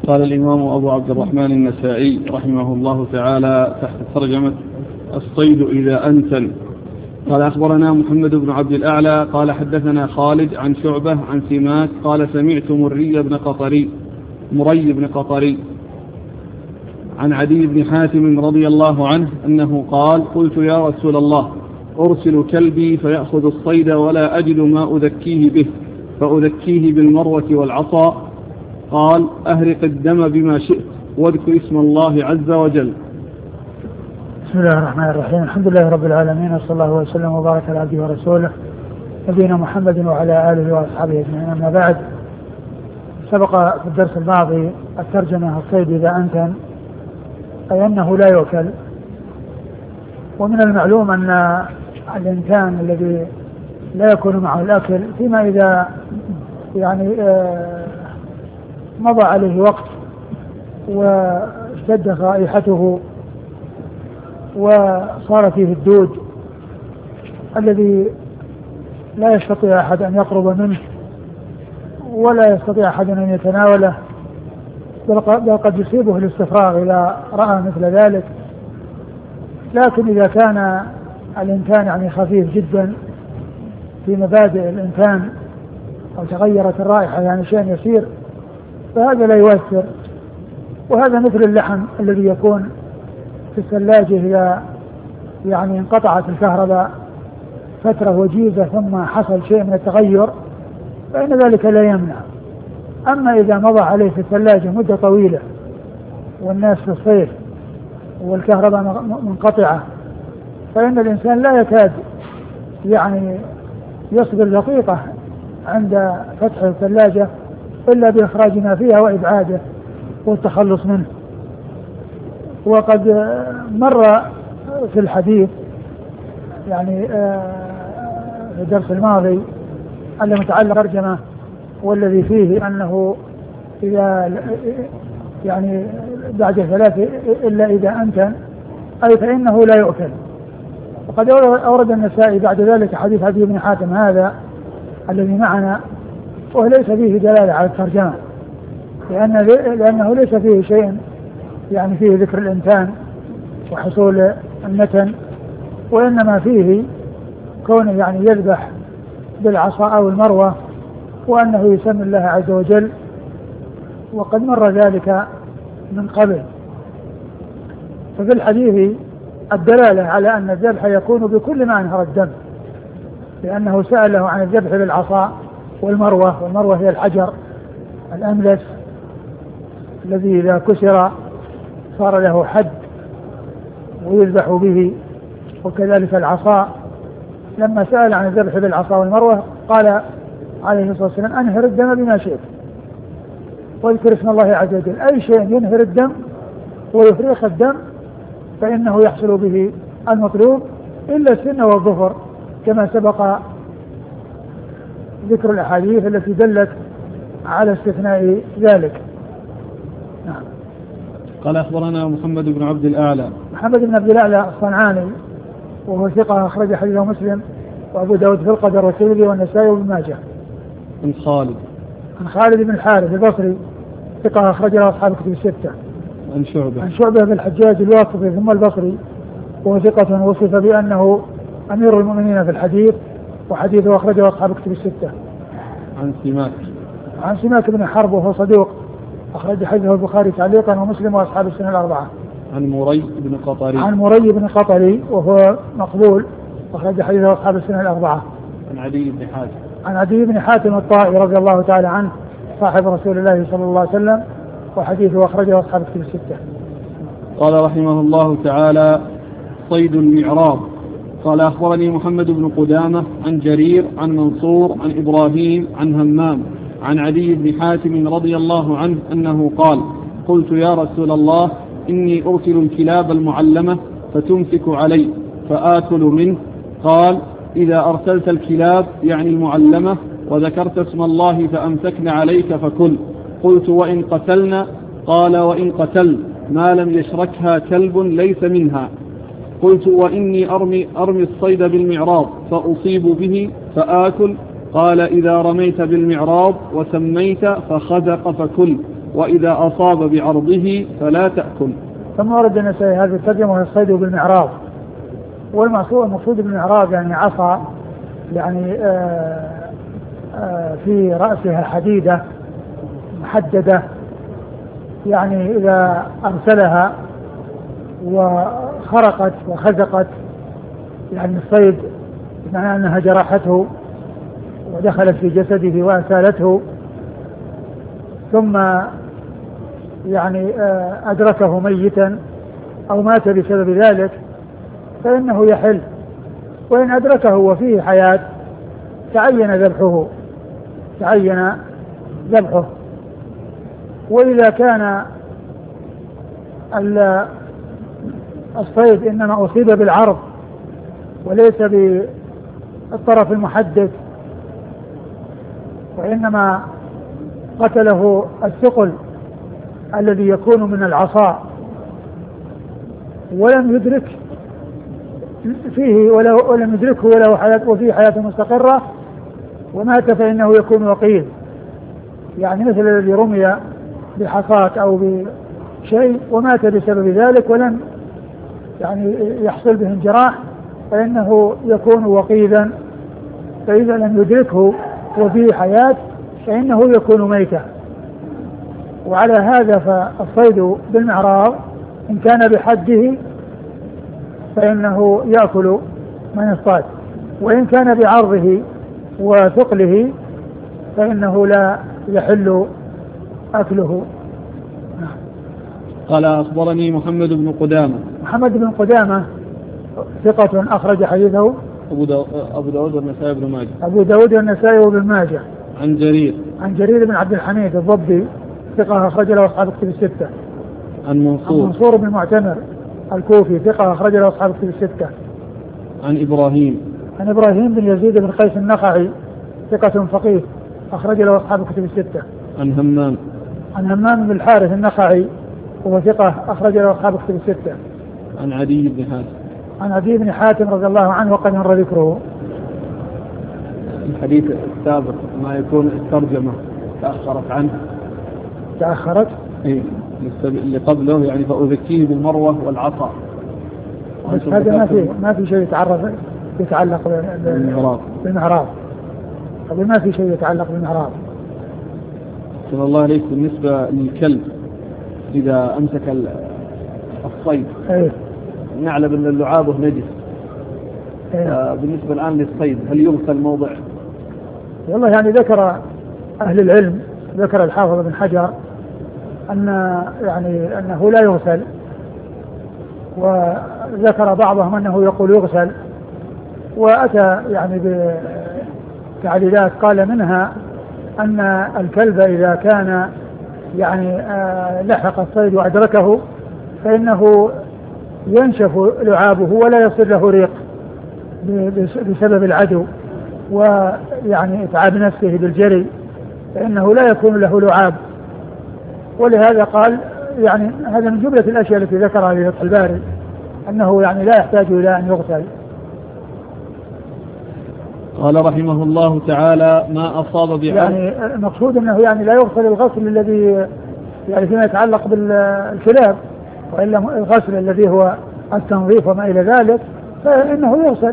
قال الإمام أبو عبد الرحمن النسائي رحمه الله تعالى تحت ترجمة الصيد إذا أنتن. قال أخبرنا محمد بن عبد الأعلى قال حدثنا خالد عن شعبة عن سماك قال سمعت مري بن قطري عن عدي بن حاتم رضي الله عنه أنه قال قلت يا رسول الله أرسل كلبي فيأخذ الصيد ولا أجد ما أذكيه به فأذكيه بالمروة والعصا. قال أهرق الدم بما شئت واذكر اسم الله عز وجل. بسم الله الرحمن الرحيم. الحمد لله رب العالمين، وصلى الله وسلم وبارك على عبده ورسوله نبينا محمد وعلى آله وأصحابه أجمعين. أما بعد، سبق في الدرس الماضي الترجمة الصيد إذا أنتن، أي أنه لا يؤكل. ومن المعلوم أن الإنسان الذي لا يكون معه الأكل فيما إذا مضى عليه وقت واشتدت رائحته وصار فيه الدود الذي لا يستطيع أحد أن يقرب منه ولا يستطيع أحد أن يتناوله، بل قد يصيبه الاستفراغ إذا رأى مثل ذلك. لكن إذا كان الإنسان خفيف جدا في مبادئ الإنسان أو تغيرت الرائحة شيء يسير، فهذا لا يؤثر. وهذا مثل اللحم الذي يكون في الثلاجة إذا انقطعت الكهرباء فترة وجيزة ثم حصل شيء من التغير فإن ذلك لا يمنع. أما إذا مضى عليه في الثلاجة مدة طويلة والناس في الصيف والكهرباء منقطعة، فإن الإنسان لا يكاد يصبر دقيقة عند فتح الثلاجة إلا بإخراج ما فيها وإبعاده والتخلص منه. وقد مر في الحديث في الدرس الماضي المتعلق بالترجمة والذي فيه أنه إذا بعد ثلاث إلا إذا أنتن، أي فإنه لا يؤكل. وقد أورد النسائي بعد ذلك حديث عدي بن حاتم هذا الذي معنا، وليس فيه دلالة على الترجمة لأنه ليس فيه شيء فيه ذكر الإنسان وحصول النتن، وإنما فيه كونه يذبح بالعصا أو المروة وأنه يسمي الله عز وجل، وقد مر ذلك من قبل. ففي الحديث الدلالة على أن الذبح يكون بكل ما أنهر الدم، لأنه سأله عن الذبح بالعصا والمروة هي الحجر الأملس الذي إذا كسر صار له حد ويذبح به، وكذلك العصا. لما سأل عن الذبح بالعصا والمروة قال عليه الصلاة والسلام أنهر الدم بما شئت واذكر اسم الله عز وجل. أي شيء ينهر الدم ويفريق الدم فإنه يحصل به المطلوب إلا السن والظفر، كما سبق ذكر الأحاديث التي دلت على استثناء ذلك. نعم. قال أخبرنا محمد بن عبد الأعلى الصنعاني وهو ثقة أخرج حديثه مسلم وأبو داود في القدر والترمذي والنسائي وابن ماجه. عن خالد بن الحارث البصري ثقة أخرج له أصحاب الكتب الستة. عن شعبة بن الحجاج الواسطي ثم البصري وهو ثقة وصف بأنه أمير المؤمنين في الحديث وحديثه أخرجه أصحاب الكتب الستة. عن سماك بن حرب وهو صدوق أخرج حديثه البخاري تعليقا ومسلم وأصحاب السنة الأربعة. عن مري بن قطري وهو مقبول أخرج حديثه أصحاب السنة الأربعة. عن عدي بن حاتم الطائي رضي الله تعالى عنه صاحب رسول الله صلى الله عليه وسلم وحديثه أخرجه أصحاب الكتب الستة. قال رحمه الله تعالى صيد المعراض. قال أخبرني محمد بن قدامة عن جرير عن منصور عن إبراهيم عن همام عن عدي بن حاتم رضي الله عنه أنه قال قلت يا رسول الله إني أرسل الكلاب المعلمة فتمسك علي فآكل منه. قال إذا أرسلت الكلاب المعلمة وذكرت اسم الله فأمسكن عليك فكل. قلت وإن قتلنا؟ قال وإن قتل ما لم يشركها كلب ليس منها. قلت وإني أرمي الصيد بالمعراض فأصيب به فآكل؟ قال إذا رميت بالمعراض وسميت فخزق فكل. وإذا أصاب بعرضه فلا تأكل. ثم ورد النسائي هذه الترجمة وهي الصيد بالمعراض. والمقصود بالمعراض يعني عصا يعني في رأسها حديدة محددة، يعني إذا أرسلها وخرقت وخزقت يعني الصيد بمعنى أنها جرحته ودخلت في جسده وأسالته ثم يعني أدركه ميتا أو مات بسبب ذلك فإنه يحل. وإن أدركه وفيه حياة تعين ذبحه. وإذا كان الصيد إنما أصيب بالعرض وليس بالطرف المحدد وإنما قتله الثقل الذي يكون من العصا ولم يدرك فيه ولم يدركه وله حياة وفيه حياة مستقرة ومات فإنه يكون وقيل، يعني مثل الذي رمي بحصاة أو بشيء ومات بسبب ذلك ولم يعني يحصل به انجراح فإنه يكون وقيلا. فإذا لم يدركه وفيه حياة فإنه يكون ميتا. وعلى هذا فالصيد بالمعراض إن كان بحده فإنه يأكل من اصطاد، وإن كان بعرضه وثقله فإنه لا يحل أكله. قال أخبرني محمد بن قدامة ثقة أخرج حديثه أبو داود والنسائي وابن ماجه. عن جرير بن عبد الحميد الضبي ثقة أخرج له أصحاب الكتب الستة. عن منصور بن معتمر الكوفي ثقة أخرج له أصحاب الكتب الستة. عن إبراهيم بن يزيد بن قيس النخعي ثقة فقيه أخرج له أصحاب الكتب الستة. عن همام بن الحارث النخعي وهو ثقة أخرج له أصحاب الكتب الستة. عن عدي بن حاتم رضي الله عنه وقد مر ذكره. الحديث السابق ما يكون الترجمة تأخرت إيه اللي قبله يعني فأذكيه بالمروة والعصا. بس هذا ما في شيء يتعلق بالمعراض. طب ما في شيء يتعلق بالمعراض. صلى الله عليه بالنسبة للكلب إذا أمسك الصيد نعلم أن اللعابه نجس. بالنسبة الآن للصيد هل يغسل موضع؟ والله يعني ذكر أهل العلم، ذكر الحافظ بن حجر أنه لا يغسل، وذكر بعضهم أنه يقول يغسل، وأتى يعني بتعليلات قال منها أن الكلب إذا كان يعني لحق الصيد وأدركه فإنه ينشف لعابه ولا يصير له ريق بسبب العدو ويعني إتعاب نفسه بالجري فإنه لا يكون له لعاب. ولهذا قال يعني هذا من جملة الأشياء التي ذكرها في فتح الباري أنه يعني لا يحتاج إلى أن يغسل. قال رحمه الله تعالى ما أصاب يعني المقصود أنه يعني لا يغسل الغسل الذي يعني فيما يتعلق بالكلاب، وإلا الغسل الذي هو التنظيف وما إلى ذلك فإنه يغسل.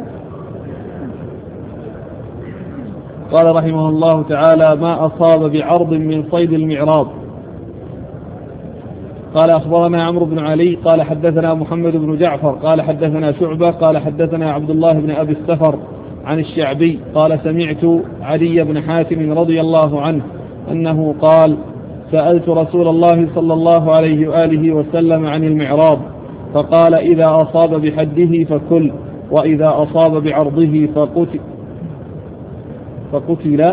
قال رحمه الله تعالى ما أصاب بعرض من صيد المعراض. قال أخبرنا عمرو بن علي قال حدثنا محمد بن جعفر قال حدثنا شعبة قال حدثنا عبد الله بن أبي السفر عن الشعبي قال سمعت عدي بن حاتم رضي الله عنه أنه قال سألت رسول الله صلى الله عليه وآله وسلم عن المعراض فقال إذا أصاب بحده فكل وإذا أصاب بعرضه فقتل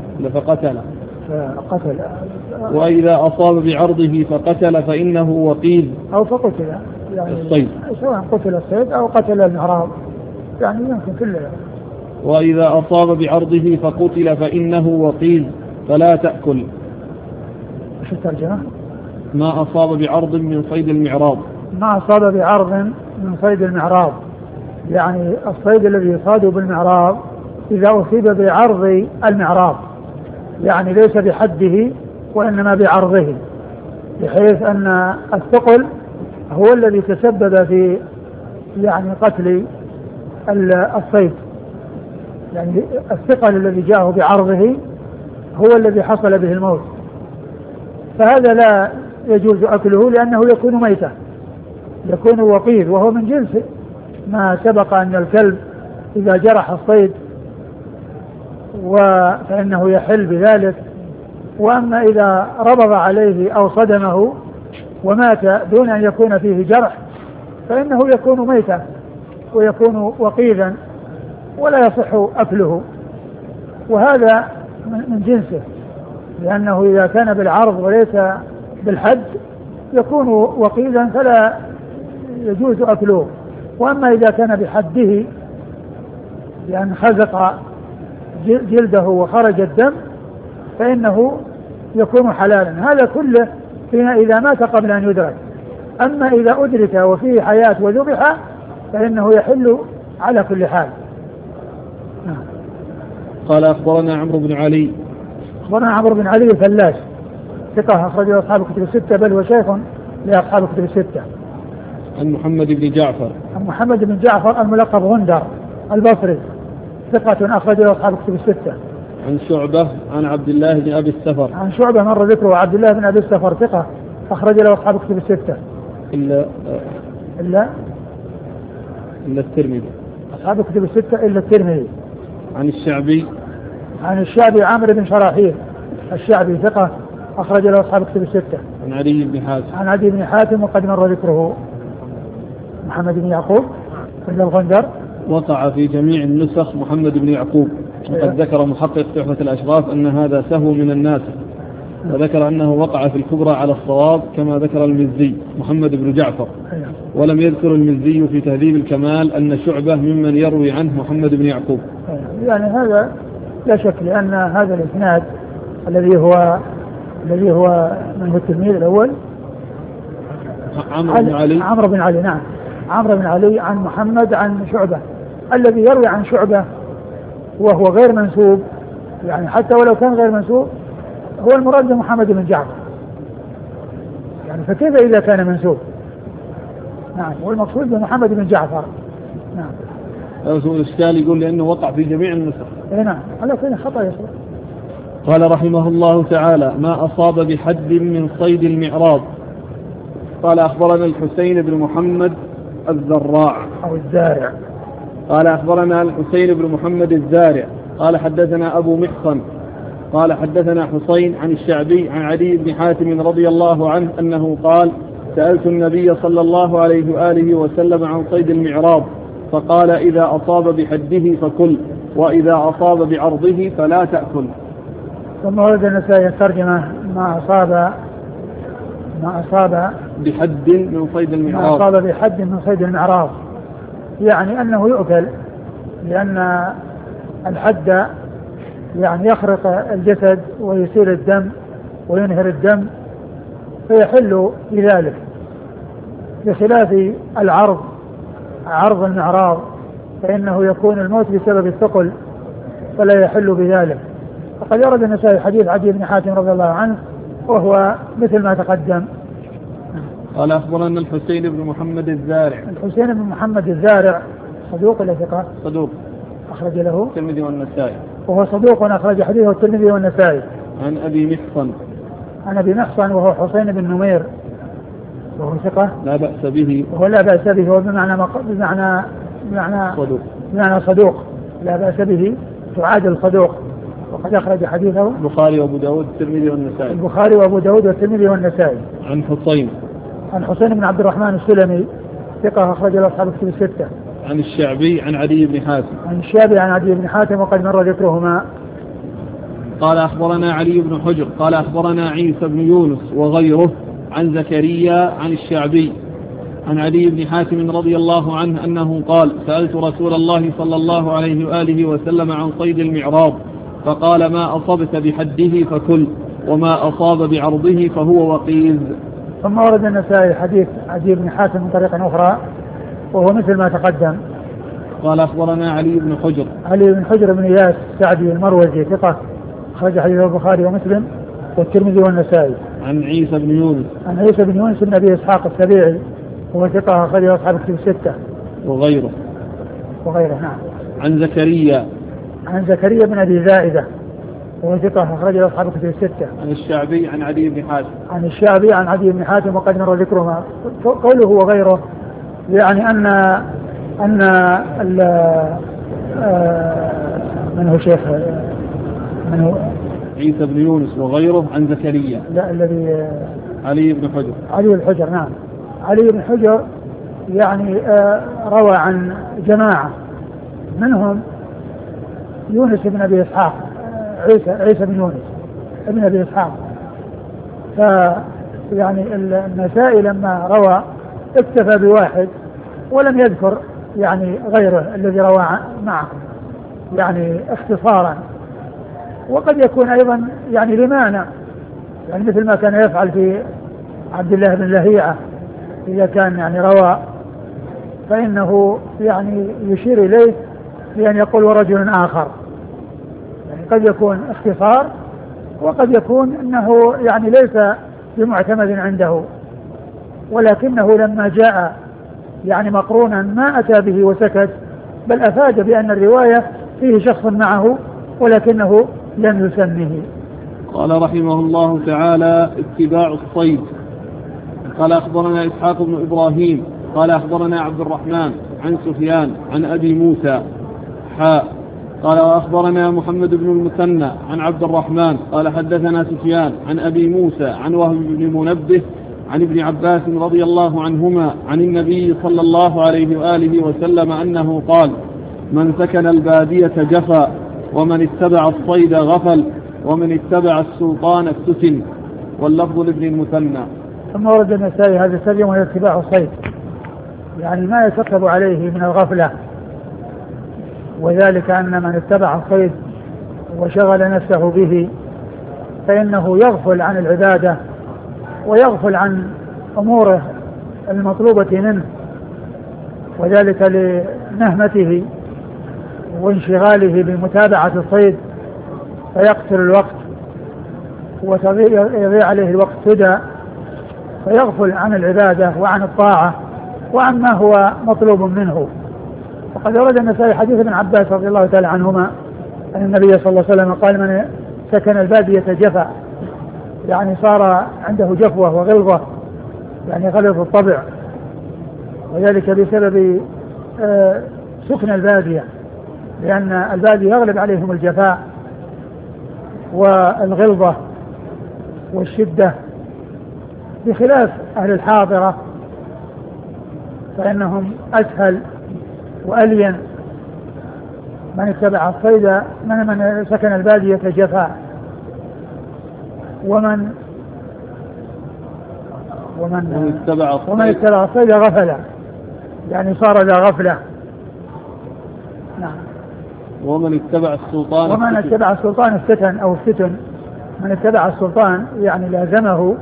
وإذا أصاب بعرضه فقتل فإنه وقيل أو فقتل يعني الصيد سواء قتل الصيد أو قتل المعراض يعني يمكن كله. وإذا أصاب بعرضه فقتل فإنه وقيل فلا تأكل. ايش الترجمة؟ ما أصاب بعرض من صيد المعراض. ما أصاب بعرض من صيد المعراض يعني الصيد الذي يصاد بالمعراض إذا أصيب بعرض المعراض يعني ليس بحده وإنما بعرضه بحيث أن الثقل هو الذي تسبب في يعني قتل الصيد، يعني الثقل الذي جاءه بعرضه هو الذي حصل به الموت، فهذا لا يجوز أكله لأنه يكون ميتا، يكون وقيد، وهو من جنس ما سبق أن الكلب إذا جرح الصيد فإنه يحل بذلك. وأما إذا ربض عليه أو صدمه ومات دون أن يكون فيه جرح فإنه يكون ميتا ويكون وقيدا ولا يصح أكله، وهذا من جنسه، لأنه إذا كان بالعرض وليس بالحد يكون وقيدا فلا يجوز أكله. وأما إذا كان بحده لأن خزق جلده وخرج الدم فإنه يكون حلالا. هذا كله إذا مات قبل أن يدرك. أما إذا أدرك وفيه حياة وذبح فإنه يحل على كل حال. قال أخبرنا عمرو بن علي. أخبرنا عمرو بن علي الفلاس ثقة أخرجه أصحاب الكتب الستة، بل هو شيخ لأصحاب الكتب الستة. عن محمد بن جعفر. عن محمد بن جعفر الملقب غندر البصري ثقة أخرجه أصحاب الكتب الستة. عن شعبة عن عبد الله بن أبي السفر. عن شعبة مر ذكره عبد الله بن أبي السفر ثقة أخرج له أصحاب الكتب الستة إلا الترمذي. أصحاب الكتب الستة إلا الترمذي. عن الشعبي. عن الشعبي عمرو بن شراحيل الشعبي ثقة أخرج له أصحاب الكتب الستة. عن علي بن حاتم. عن علي بن حاتم وقد مر ذكره. محمد بن يعقوب إلا الغندر. وقع في جميع النسخ محمد بن يعقوب، وقد ذكر محقق تحفة الأشراف أن هذا سهو من الناس، وذكر أنه وقع في الكبرى على الصواب كما ذكر المزي محمد بن جعفر، ولم يذكر المزي في تهذيب الكمال أن شعبة ممن يروي عنه محمد بن يعقوب. يعني هذا لا شك، لأن هذا الإسناد الذي هو من هو التلميذ الأول عمرو بن علي. نعم عمرو بن علي عن محمد عن شعبة، الذي يروي عن شعبة وهو غير منسوب، يعني حتى ولو كان غير منسوب هو المراد محمد بن جعفر، يعني فكيف إذا كان منسوب؟ نعم والمقصود بمحمد بن جعفر. نعم رسول الإشكال يقول لأنه وقع في جميع النسخ. نعم على كل خطأ يصير. قال رحمه الله تعالى: ما أصاب بحد من صيد المعراض. قال أخبرنا الحسين بن محمد الزراع أو الزارع. قال أخبرنا الحسين بن محمد الزارع قال حدثنا أبو محصن قال حدثنا حسين عن الشعبي عن علي بن حاتم رضي الله عنه أنه قال: سألت النبي صلى الله عليه وآله وسلم عن صيد المعراض فقال: إذا أصاب بحده فكل، وإذا أصاب بعرضه فلا تأكل. ثم ورد النسائي الترجمة ما أصاب بحد من صيد المعراض. ما أصاب بحد من صيد المعراض يعني أنه يؤكل، لأن الحد يعني يخرق الجسد ويسيل الدم وينهر الدم فيحل بذلك، بخلاف عرض المعراض فإنه يكون الموت بسبب الثقل فلا يحل بذلك. وقد ورد النسائي حديث عدي بن حاتم رضي الله عنه وهو مثل ما تقدم. قال أخبرنا الحسين بن محمد الزارع. الحسين بن محمد الزارع صدوق ولا ثقة؟ صدوق أخرج له الترمذي والنسائي. وهو صدوق أخرج حديثه الترمذي والنسائي. عن أبي محصن. عن أبي محصن وهو حسين بن نمير وهو ثقة لا بأس به. وهو لا بأس به، هو بمعنى صدوق لا بأس به، تعادل صدوق. وقد أخرج حديثه البخاري وأبو داود والترمذي والنسائي. البخاري وأبو داود والترمذي والنسائي. عن حسين بن عبد الرحمن السلمي ثقة أخرج له أصحاب الكتب الستة. عن الشعبي عن علي بن حاتم. عن الشعبي عن علي بن حاتم وقد مر ذكرهما. قال أخبرنا علي بن حجر قال أخبرنا عيسى بن يونس وغيره عن زكريا عن الشعبي عن علي بن حاتم رضي الله عنه أنه قال: سألت رسول الله صلى الله عليه وآله وسلم عن صيد المعراض فقال: ما أصبت بحده فكل، وما أصاب بعرضه فهو وقيز. ثم ورد النسائي حديث علي بن حاتم من طريقة أخرى وهو مثل ما تقدم. قال أخبرنا علي بن حجر بن إياس السعدي المروزي ثقة أخرج حديثه البخاري ومسلم والترمذي والنسائي. عن عيسى بن يونس. عن عيسى بن يونس بن أبي إسحاق السبيعي وهو ثقة أخرجه أصحاب الكتب الستة. وغيره. نعم. عن زكريا. عن زكريا بن أبي زائدة وهو ثقة أخرجه أصحاب الكتب الستة. عن الشعبي عن عدي بن حاتم. عن الشعبي عن عدي بن حاتم وقد مر ذكرهما. قوله وغيره يعني أن من هو شيخ من هو عيسى بن يونس وغيره عن زكريا. لا الذي علي بن حجر. علي بن حجر. نعم. علي بن حجر يعني روى عن جماعة منهم يونس بن أبي إسحاق عيسى بن يونس ابن أبي إسحاق. فيعني النسائي لما روى اكتفى بواحد ولم يذكر يعني غيره الذي روى معه يعني اختصارا. وقد يكون أيضا يعني لمانع يعني مثل ما كان يفعل في عبد الله بن لهيعة إذا كان يعني روى فإنه يعني يشير إليه بأن يقول ورجل آخر يعني قد يكون اختصار وقد يكون أنه يعني ليس بمعتمد عنده ولكنه لما جاء يعني مقرونا ما أتى به وسكت بل أفاد بأن الرواية فيه شخص معه ولكنه لم يسمه. قال رحمه الله تعالى اتباع الصيد. قال أخبرنا إسحاق بن إبراهيم قال أخبرنا عبد الرحمن عن سفيان عن أبي موسى قال وأخبرنا محمد بن المثنى عن عبد الرحمن قال حدثنا سفيان عن أبي موسى عن وهب بن منبه عن ابن عباس رضي الله عنهما عن النبي صلى الله عليه وآله وسلم أنه قال من سكن البادية جفا ومن اتبع الصيد غفل ومن اتبع السلطان افتتن. واللفظ لابن المثنى. ثم ورد النسائي هذا الترجمة وهي اتباع الصيد يعني ما يترتب عليه من الغفلة وذلك أن من اتبع الصيد وشغل نفسه به فإنه يغفل عن العبادة ويغفل عن أموره المطلوبة منه وذلك لنهمته وانشغاله بمتابعة الصيد فيقتل الوقت ويضيع عليه الوقت سدى فيغفل عن العبادة وعن الطاعة وعن ما هو مطلوب منه. وقد ورد النسائي حديث ابن عباس رضي الله تعالى عنهما أن النبي صلى الله عليه وسلم قال من سكن البادية جفا يعني صار عنده جفوة وغلظة يعني غلظ الطبع وذلك بسبب سكن البادية لأن البادية يغلب عليهم الجفاء والغلظة والشدة بخلاف أهل الحاضرة فإنهم أسهل وألين. من اتبع الصيد من سكن البادية جفاء ومن اتبع الصيد غفلا يعني صار ذا غفلة. نعم. ومن اتبع السلطان افتتن أو افتتن. من اتبع السلطان يعني لازمه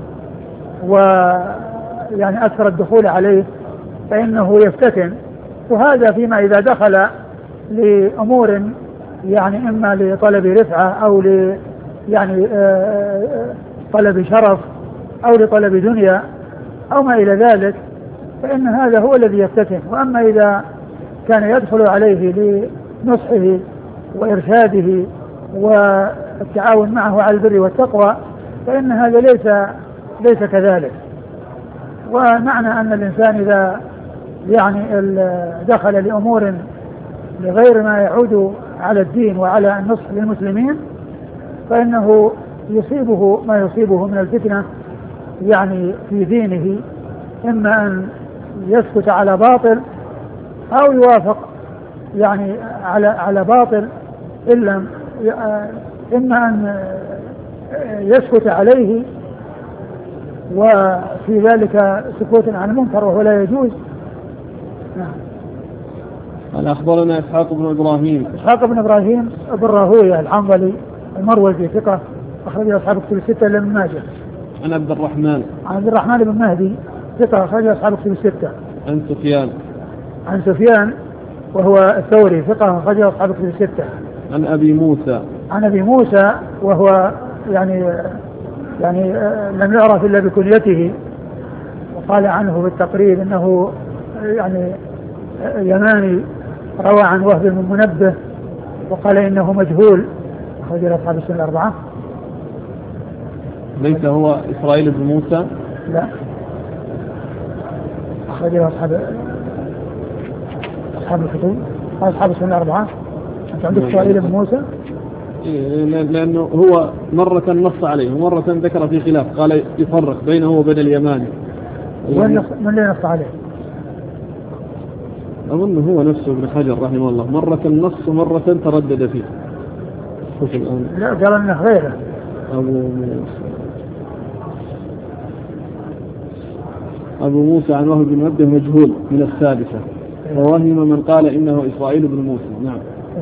ويعني أكثر الدخول عليه فإنه يفتتن وهذا فيما إذا دخل لأمور يعني إما لطلب رفعة أو يعني طلب شرف أو لطلب دنيا أو ما إلى ذلك فإن هذا هو الذي يفتتن. وأما إذا كان يدخل عليه لنصحه وإرشاده والتعاون معه على البر والتقوى فإن هذا ليس كذلك. ومعنى أن الإنسان إذا يعني دخل لأمور لغير ما يعود على الدين وعلى النصح للمسلمين فإنه يصيبه ما يصيبه من الفتنة يعني في دينه إما أن يسكت على باطل أو يوافق يعني على باطل إما أن يسكت عليه وفي ذلك سكوت عن المنكر وهو لا يجوز. نعم. قال أخبرنا إسحاق بن إبراهيم بن راهويه الحنظلي المروزي ثقة أخرجه أصحاب الكتب الستة إلا ابن ماجه. عن عبد الرحمن بن مهدي ثقة أخرجه أصحاب الكتب الستة. عن سفيان وهو الثوري ثقة أخرجه أصحاب الكتب الستة. عن أبي موسى وهو يعني لم يعرف إلا بكنيته، وقال عنه بالتقريب أنه يعني يماني روى عن وهب بن منبه، وقال إنه مجهول، أخرج له أصحاب السنن الأربعة. ليس هو إسرائيل بن موسى؟ لا، أخرج له أصحاب الكتب، أصحاب السنن الأربعة. أنت عندك إسرائيل بن موسى؟ لأنه هو مرة نص عليه ومرة ذكر في خلاف، قال يفرق بينه وبين اليماني. من اللي نص عليه؟ أظن هو نفسه ابن حجر رحمه الله، مرة نص ومرة تردد فيه. شوف الآن. لا، قال أنه غيره. أبو موسى عن وهب بن منبه مجهول من السادسة، ووهم من قال إنه إسرائيل بن موسى. نعم.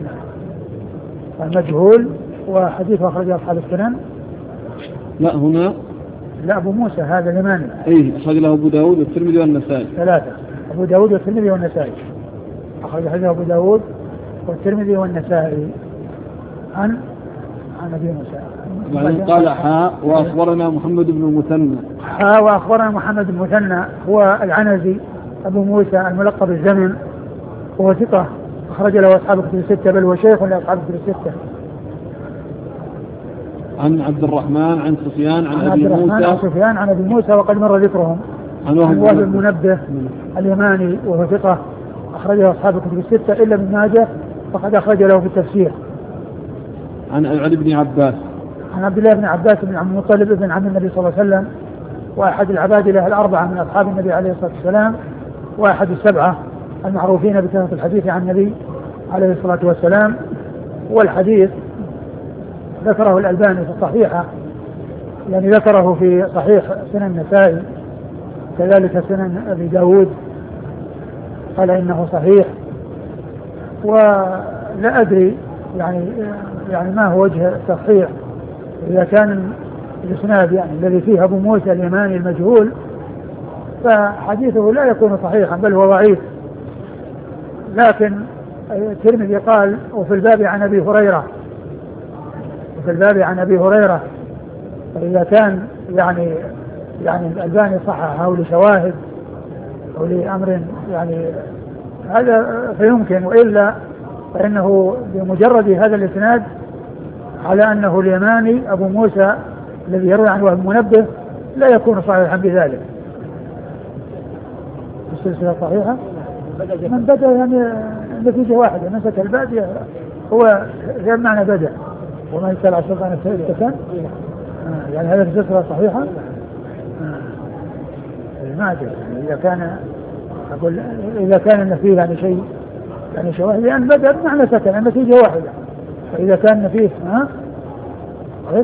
المجهول وحديث أخرجه أصحاب السنن. لا هنا لا، أبو موسى هذا اليماني. أي أخرج له أبو داود والترمذي والنسائي. ثلاثة، أبو داود والترمذي والنسائي. أخرج حديث أبو داود والترمذي والنسائي عن أبي موسى. بعدين قال حاء وأخبرنا محمد بن المثنى. حاء وأخبرنا محمد بن المثنى هو العنزي أبو موسى الملقب الزمن، وهو ثقة أخرج له أصحاب الكتب الستة، بل هو شيخ لأصحاب الكتب الستة. عن عبد الرحمن عن سفيان عن أبي موسى. عن سفيان عن أبي موسى، وقد مر ذكرهم. عن وهب المنبه اليماني، وهو ثقة أخرجه أصحاب الكتب الستة إلا ابن ماجه، فقد أخرج له في التفسير. عن ابن عباس. عن عبد الله بن عباس بن عبد المطلب ابن عم النبي صلى الله عليه وسلم، وأحد العبادلة الأربعة من أصحاب النبي عليه الصلاة والسلام، وأحد السبعة المعروفين بكثرة الحديث عن النبي عليه الصلاة والسلام. والحديث ذكره الألباني في الصحيحة، يعني ذكره في صحيح سنن النسائي، كذلك سنن أبي داود، قال إنه صحيح. ولا أدري يعني ما هو وجه التصحيح، إذا كان الإسناد يعني الذي فيه أبو موسى اليماني المجهول، فحديثه لا يكون صحيحا بل هو ضعيف. لكن الترمذي قال وفي الباب عن أبي هريرة، فإذا كان يعني الألباني صححه لشواهد أو لأمر يعني هذا فيمكن، وإلا فإنه بمجرد هذا الإسناد على أنه اليماني أبو موسى الذي يروي عن وهب منبه لا يكون صحيحا بذلك. السلسلة صحيحة من بدأ يعني نتيجة واحدة، مسك البادية هو غير معنى بدأ، وما يسأل عن سلطان السكن يعني هذا السلسلة صحيحة. ما أدري إذا كان فيه يعني شيء يعني شواهد، لأن بدأ بمعنى سكن النتيجة واحدة، فإذا كان فيه ايش؟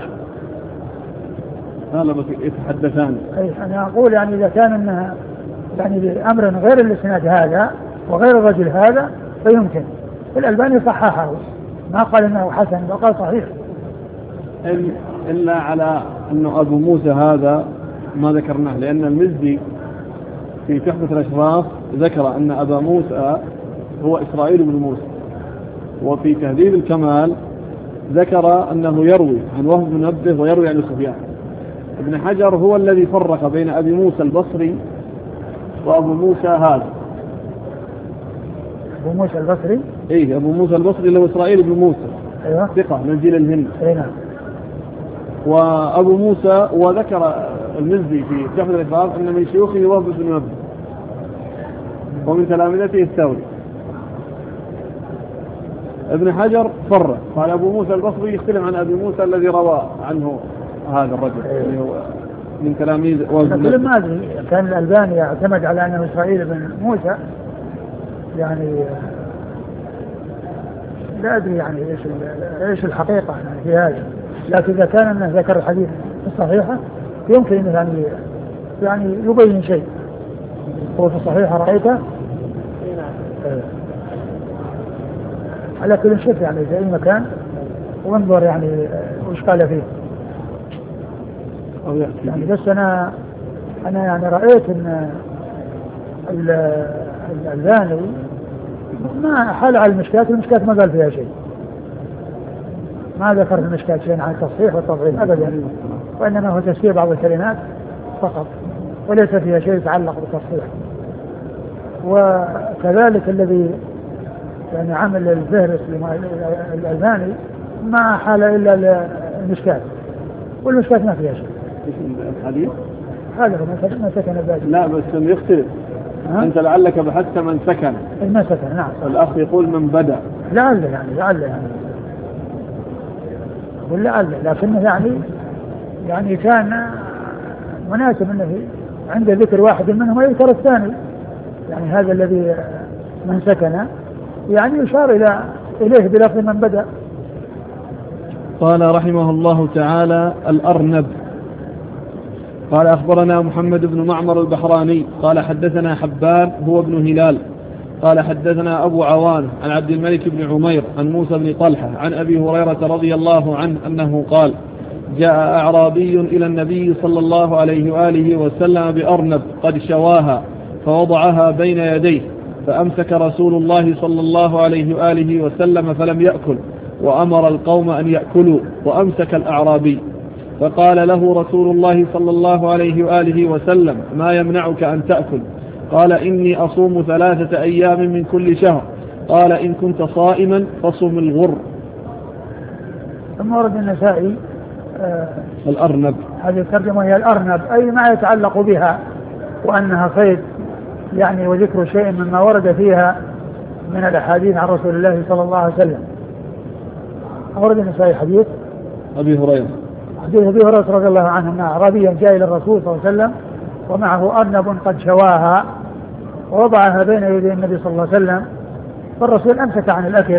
هذا يتحدثان. أي أنا أقول يعني إذا كان إنها يعني بأمر غير الإسناد هذا وغير الرجل هذا فيمكن. الألباني صححه، ما قال إنه حسن وقال صحيح. إلا على أنه أبو موسى هذا ما ذكرناه، لأن المزي في تحفة الأشراف ذكر أن أبا موسى هو إسرائيل بن موسى، وفي تهذيب الكمال ذكر أنه يروي عن وهب بن منبه ويروي عن سفيان. ابن حجر هو الذي فرق بين أبي موسى البصري وأبو موسى هذا. أبو موسى البصري؟ إيه، أبو موسى البصري اللي هو إسرائيل بن موسى. أيوة. ثقة من جيل الهند. أيوة. وأبو موسى، وذكر المزي في تحفة الأشراف أن من شيوخه وهب بن منبه ومن تلامذته الثوري. ابن حجر فرق قال أبو موسى البصري يختلف عن أبي موسى الذي روى عنه هذا الرجل اللي هو من تلاميذ وهب بن منبه. ما أدري كان الألباني يعتمد على أنه إسرائيل بن موسى، يعني لا أدري يعني إيش الحقيقة في هذا، لكن إذا كان أنه ذكر الحديث الصحيحة يمكن أن يعني يبين شيء. هو في الصحيحة رأيته على كل شيء يعني في أي مكان، وانظر يعني وش قال فيه. يعني بس أنا يعني رأيت أن الألباني ما حال على المشكات ما قال فيها شيء، ما ذكر في المشكات شيء عن التصحيح والتضعيف أبدا. وإنما هو تسهيل بعض الكلمات فقط، وليس فيها شيء يتعلق بالتصحيح. وكذلك الذي يعني عمل الفهرس الألباني ما حال إلا المشكات، والمشكات ما فيها شيء. الحديث هذا ما سكن الباقي. لا بس يختلف. أنت لعلك بحثت من سكن. ما سكن، نعم. الأخ يقول من بدأ. لعل لكنه يعني كان مناسب أنه عند ذكر واحد منهم يذكر الثاني. يعني هذا الذي من سكن يعني يشار إليه بلفظ من بدأ. قال رحمه الله تعالى: الأرنب. قال أخبرنا محمد بن معمر البحراني قال حدثنا حبان هو ابن هلال قال حدثنا أبو عوان عن عبد الملك بن عمير عن موسى بن طلحة عن أبي هريرة رضي الله عنه أنه قال: جاء أعرابي إلى النبي صلى الله عليه وآله وسلم بأرنب قد شواها فوضعها بين يديه، فأمسك رسول الله صلى الله عليه وآله وسلم فلم يأكل، وأمر القوم أن يأكلوا، وأمسك الأعرابي، فقال له رسول الله صلى الله عليه وآله وسلم: ما يمنعك أن تأكل؟ قال: إني أصوم 3 أيام من كل شهر. قال: إن كنت صائما فصم الغر. ثم ورد النسائي الأرنب. هذه الترجمة هي الأرنب، أي ما يتعلق بها وأنها صيد، يعني وذكر شيء مما ورد فيها من الأحاديث عن رسول الله صلى الله عليه وسلم. ورد النسائي حديث أبي هريرة رضي الله عنه أن أعرابيا جاء إلى الرسول صلى الله عليه وسلم ومعه أرنب قد شواها ووضعها بين يدي النبي صلى الله عليه وسلم، فالرسول أمسك عن الأكل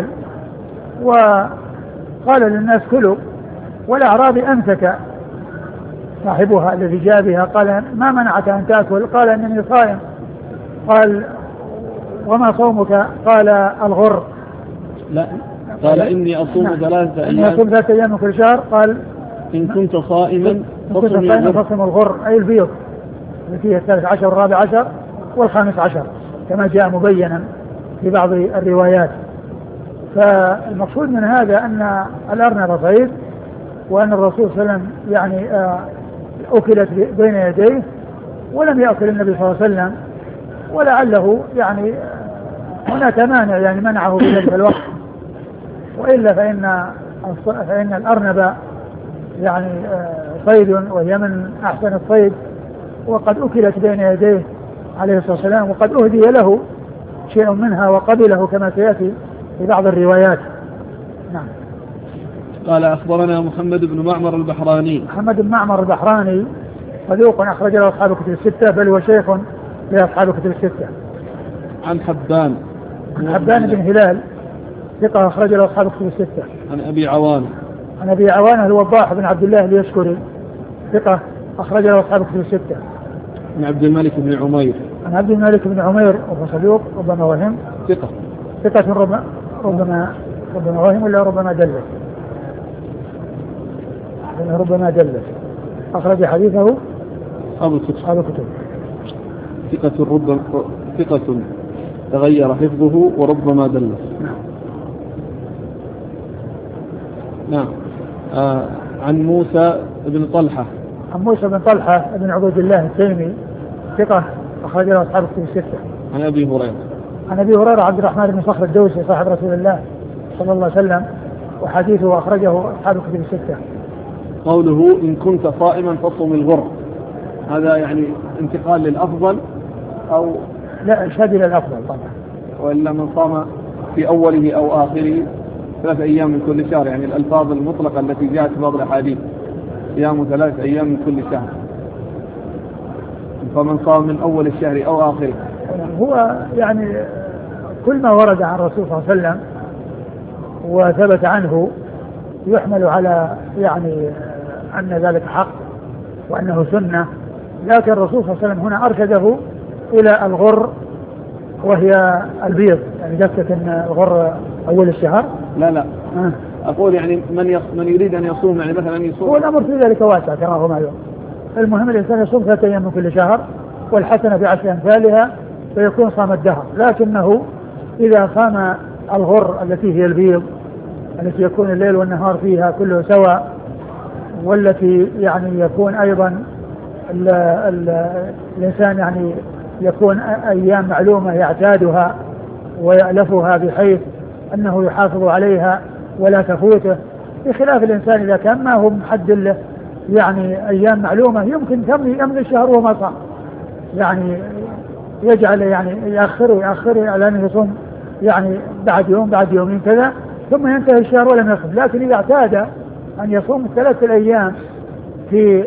وقال للناس كلوا، والأعرابي أمسك صاحبها الذي جاء بها قال: ما منعك أن تأكل؟ قال: إنني صائم. قال: وما صومك؟ قال: الغر. لا، قال: إني أصوم 3 أيام. إني أصوم 3 أيام من كل شهر. قال: إن كنت صائما فصم الغر، أي البيض اللي فيه 13 والرابع عشر والخامس عشر كما جاء مبينا في بعض الروايات. فالمقصود من هذا أن الأرنب صيد، وأن الرسول صلى الله عليه وسلم يعني أكلت بين يديه ولم يأكل النبي صلى الله عليه وسلم، ولعله يعني هناك مانع يعني منعه في ذلك الوقت، وإلا فإن الأرنب يعني صيد، وهي من أحسن الصيد، وقد أكلت بين يديه عليه الصلاة والسلام، وقد أهدي له شيء منها وقبله كما سيأتي في بعض الروايات. نعم. قال أخبرنا محمد بن معمر البحراني. محمد بن معمر البحراني صدوق أخرج له أصحاب الكتب الستة، بل هو شيخ لأصحاب الكتب الستة. عن حبان بن هلال ثقة أخرج له أصحاب الكتب الستة. عن أبي عوانة الوضاح بن عبد الله اليشكري ثقة أخرج له أصحاب الكتب الستة. عن عبد الملك بن عمير وهو صدوق ربما وهم، ثقة ربما وهم ولا ربما دلس أخرج حديثه أصحاب الكتب. ثقة تغير حفظه وربما دلس. نعم. عن موسى بن طلحة بن عبيد الله التيمي ثقة أخرج له أصحاب الكتب الستة. عن أبي هريرة عبد الرحمن بن صخر الدوسي صاحب رسول الله صلى الله عليه وسلم، وحديثه أخرجه أصحاب الكتب الستة. قوله: إن كنت صائما فصم الغر، هذا يعني انتقال للأفضل أو لا؟ إرشاد إلى الأفضل طبعا. وإلا من صام في أوله أو آخره 3 أيام من كل شهر، يعني الألفاظ المطلقة التي جاءت في بعض الأحاديث: صيام 3 أيام من كل شهر، فمن صام من أول الشهر أو آخره. هو يعني كل ما ورد عن الرسول صلى الله عليه وسلم وثبت عنه يحمل على يعني أن ذلك حق وأنه سنة، لكن الرسول صلى الله عليه وسلم هنا أرشده إلى الغر، وهي البيض، يعني قصة أن الغر أول الشهر. لا أقول يعني من يريد أن يصوم، يعني مثلا يصوم، هو الأمر في ذلك واسع كما هو معلوم. المهم الإنسان يصوم 3 أيام من كل شهر، والحسنة ب10 أمثالها، فيكون صام الدهر. لكنه إذا صام الغر التي هي البيض التي يكون الليل والنهار فيها كله سواء، والتي يعني يكون أيضا الإنسان يعني يكون أيام معلومة يعتادها ويألفها بحيث أنه يحافظ عليها ولا تفوته، بخلاف الإنسان إذا كان ما هو محدد له يعني أيام معلومة يمكن يمضي الشهر وما صام، يعني يجعل يعني يأخر على أن يصوم يعني بعد يوم بعد يومين كذا ثم ينتهي الشهر ولم يصم. لكن إذا اعتاد أن يصوم 3 أيام في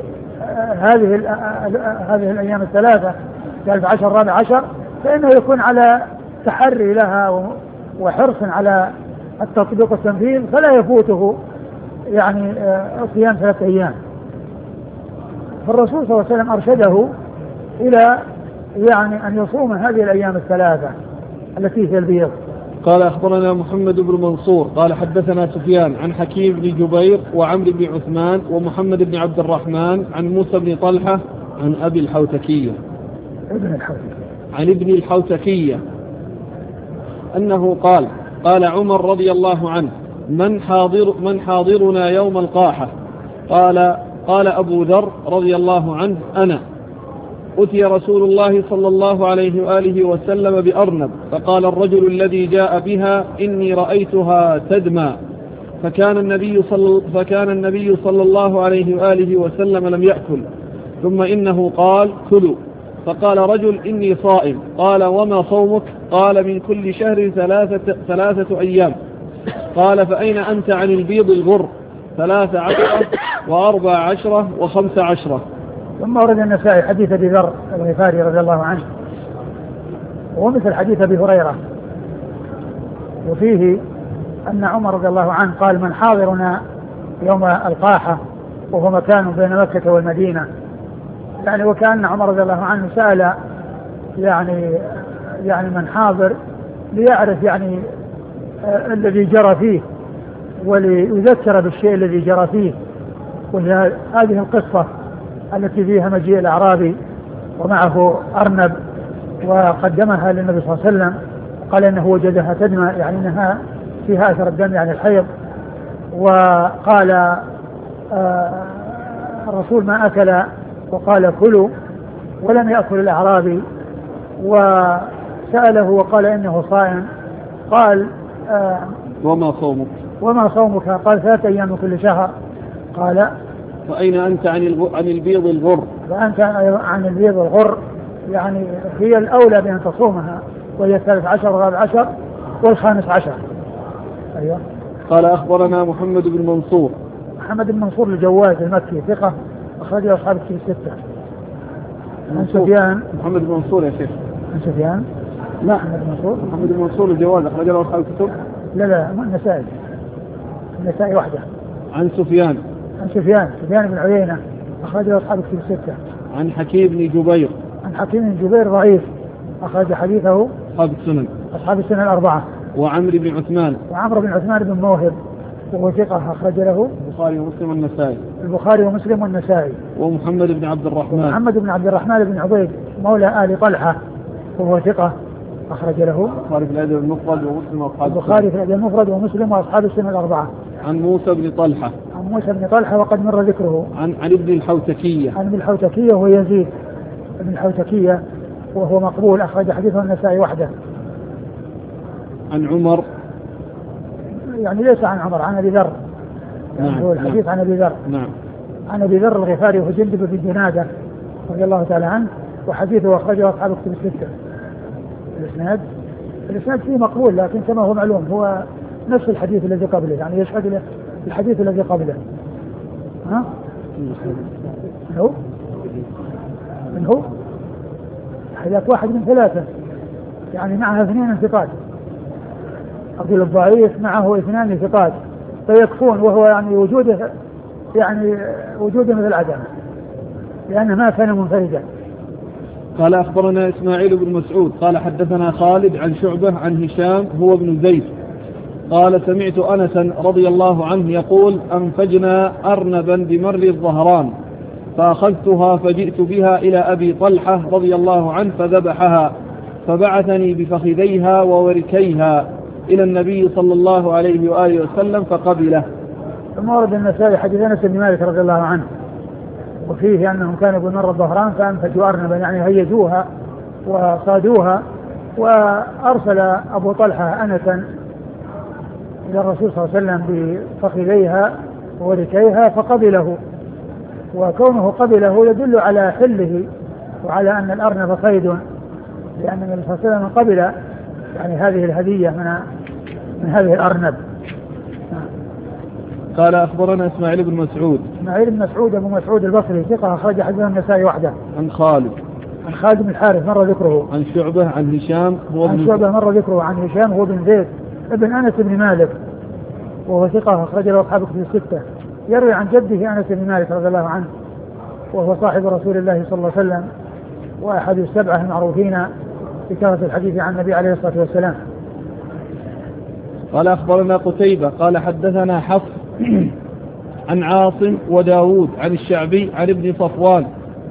هذه الأيام الثلاثة 13 14 فإنه يكون على تحري لها وحرص على التطبيق والتنفيذ فلا يفوته يعني صيام 3 أيام. فالرسول صلى الله عليه وسلم أرشده إلى يعني أن يصوم هذه الأيام الثلاثة التي هي البيض. قال أخبرنا محمد بن منصور قال حدثنا سفيان عن حكيم بن جبير وعمرو بن عثمان ومحمد بن عبد الرحمن عن موسى بن طلحة عن أبي الحوتكية عن ابن الحوتكية أنه قال عمر رضي الله عنه من حاضرنا يوم القاحة؟ قال أبو ذر رضي الله عنه أنا. أتي رسول الله صلى الله عليه وآله وسلم بأرنب فقال الرجل الذي جاء بها إني رأيتها تدمى، فكان النبي صلى الله عليه وآله وسلم لم يأكل، ثم إنه قال كلوا، فقال رجل إني صائم، قال وما صومك؟ قال من كل شهر 3 أيام. قال فأين أنت عن البيض الغر 13 و14 و15. ثم ورد النسائي حديث أبي ذر الغفاري رضي الله عنه ومثل حديث أبي هريرة، وفيه أن عمر رضي الله عنه قال من حاضرنا يوم القاحة، وهو مكان بين مكة والمدينة، يعني وكأن عمر رضي الله عنه سأل يعني من حاضر ليعرف يعني الذي جرى فيه وليذكر بالشيء الذي جرى فيه. وهي هذه القصة التي فيها مجيء الأعرابي ومعه أرنب وقدمها للنبي صلى الله عليه وسلم، قال إنه وجدها تدمى يعني إنها فيها أثر الدم يعني الحيض، وقال الرسول ما أكل وقال كلوا، ولم يأكل الأعرابي، وسأله وقال إنه صائم، قال وما صومك؟ قال 3 أيام من كل شهر. قال فأين أنت عن البيض الغر؟ فأنت عن البيض الغر يعني هي الأولى بأن تصومها، وهي 13 و14 و15. أيوة. قال أخبرنا محمد بن منصور الجواد المكي ثقة أخرجه أصحاب الكتب 6. عن سفيان. محمد بن منصور يا شيخ. عن سفيان. لا محمد بن منصور الجواد أخرجه أصحاب الكتب. لا النسائي وحده. عن سفيان بن عيينة أخرجه أصحاب الكتب 6. عن حكيم بن جبير ضعيف أخرج حديثه أصحاب السنن 4. وعمرو بن عثمان بن موهب وهو ثقة أخرج له البخاري ومسلم والنسائي. ومحمد بن عبد الرحمن بن عبيد مولى آل طلحة وهو ثقة أخرج له البخاري في الأدب المفرد ومسلم وأصحاب السنن 4. عن موسى بن طلحة وقد مر ذكره. عن ابن الحوتكية وهو يزيد ابن الحوتكية وهو مقبول أخرج حديثه النسائي وحده. عن عمر يعني ليس عن عمر، عن أبي ذر. هو الحديث عن أبي ذر. عن أبي ذر الغفاري وهو جندب بن جنادة رضي الله تعالى عنه، وحديثه أخرجه أصحاب الكتب 6. الإسناد فيه مقبول، لكن كما هو معلوم هو نفس الحديث الذي قبله، يعني يشهد له الحديث الذي قبله. من هو حديث واحد من 3 يعني معها 2 انتقاد، أقول الضعيف معه 2 انتقاد فيكفون، وهو يعني وجوده مثل عدمه لأنه ما كان منفردا. قال أخبرنا إسماعيل بن مسعود قال حدثنا خالد عن شعبة عن هشام هو بن زيد قال سمعت أنسا رضي الله عنه يقول أنفجنا أرنبا بمر الظهران فأخذتها فجئت بها إلى أبي طلحة رضي الله عنه فذبحها، فبعثني بفخذيها ووركيها إلى النبي صلى الله عليه وآله وسلم فقبله. ثم ورد النسائي حديث أنس بن مالك رضي الله عنه، وفيه أنهم كانوا بمر الظهران فأنفجوا أرنبا، يعني هيجوها وصادوها، وأرسل أبو طلحة أنسا إلى الرسول صلى الله عليه وسلم بفخذيها وركيها فقبله، وكونه قبله يدل على حله وعلى أن الأرنب صيد، لأن النبي صلى الله عليه وسلم قبل يعني هذه الهدية من هذه الأرنب. قال أخبرنا إسماعيل بن مسعود. إسماعيل بن مسعود أبو مسعود البصري ثقة أخرج حديث النسائي وحده. عن خالد بن الحارث مر ذكره. عن شعبة عن هشام مر ذكره عن هشام هو بن زيد ابن أنس بن مالك، وهو ثقة أخرج له أصحاب الكتب الستة، يروي عن جده أنس بن مالك رضي الله عنه، وهو صاحب رسول الله صلى الله عليه وسلم وأحد السبعة المعروفين بكثرة الحديث عن النبي عليه الصلاة والسلام. قال أخبرنا قتيبة قال حدثنا حفص عن عاصم وداود عن الشعبي عن ابن صفوان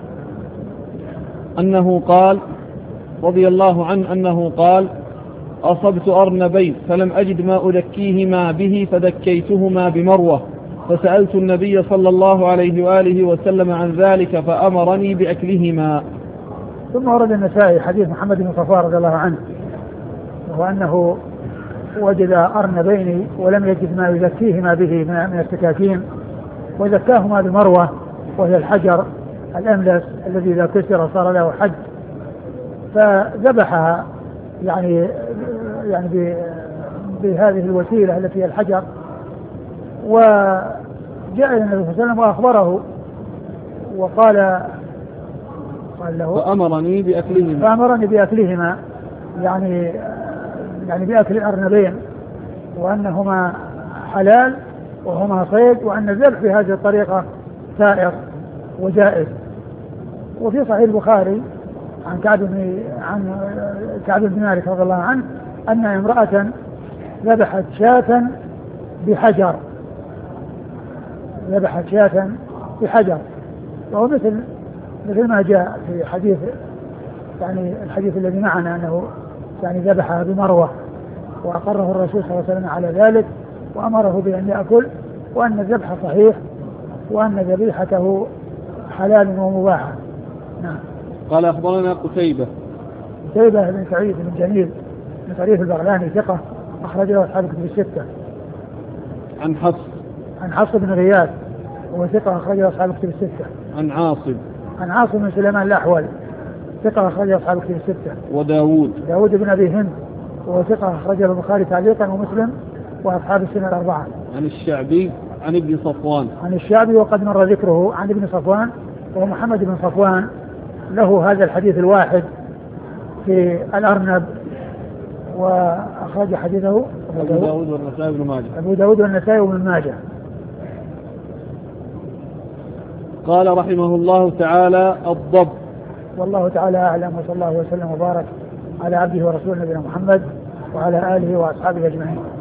أنه قال رضي الله عنه أنه قال: أصبت أرنبين فلم أجد ما أذكيهما به فذكيتهما بمروة، فسألت النبي صلى الله عليه وآله وسلم عن ذلك فأمرني بأكلهما. ثم ورد النسائي حديث محمد بن صفوان رضي الله عنه، وهو أنه وجد أرنبين ولم يجد ما يذكيهما به من السكاكين، وذكاهما بمروة وهي الحجر الأملس الذي إذا كسر صار له حد، فذبحها يعني بهذه الوسيلة التي هي الحجر، وجاء إلى النبي صلى الله عليه وسلم وأخبره وقال له فأمرني بأكلهما يعني بأكل الأرنبين، وأنهما حلال وهما صيد، وأن الذبح بهذه الطريقة سائر وجائز. وفي صحيح البخاري عن كعب بن مالك رضي الله عنه أن امرأة ذبحت شاة بحجر، وهو مثل ما جاء في حديث يعني الحديث الذي معنا أنه يعني ذبحها بمروة، وأقره الرسول صلى الله عليه وسلم على ذلك وأمره بأن يأكل، وأن الذبح صحيح، وأن ذبيحته حلال ومباحة. نعم. قال أخبرنا قتيبة بن سعيد بن جميل بن طريف البغلاني ثقة أخرج له أصحاب الكتب الستة. عن حفص بن غياث وهو ثقة أخرج له أصحاب الكتب الستة. عن عاصم بن سليمان الأحول ثقة أخرج له أصحاب الكتب الستة. داود بن أبي هند وهو ثقة أخرج له البخاري تعليقا ومسلم وأصحاب السنة الأربعة. عن الشعبي عن ابن صفوان. عن الشعبي وقد مر ذكره عن ابن صفوان، وهو محمد بن صفوان، له هذا الحديث الواحد في الأرنب، وأخرج حديثه أبو داود والنسائي وابن ماجه. قال رحمه الله تعالى: الضب. والله تعالى أعلم، وصلى الله وسلم وبارك على عبده ورسوله نبينا محمد وعلى آله وأصحابه أجمعين.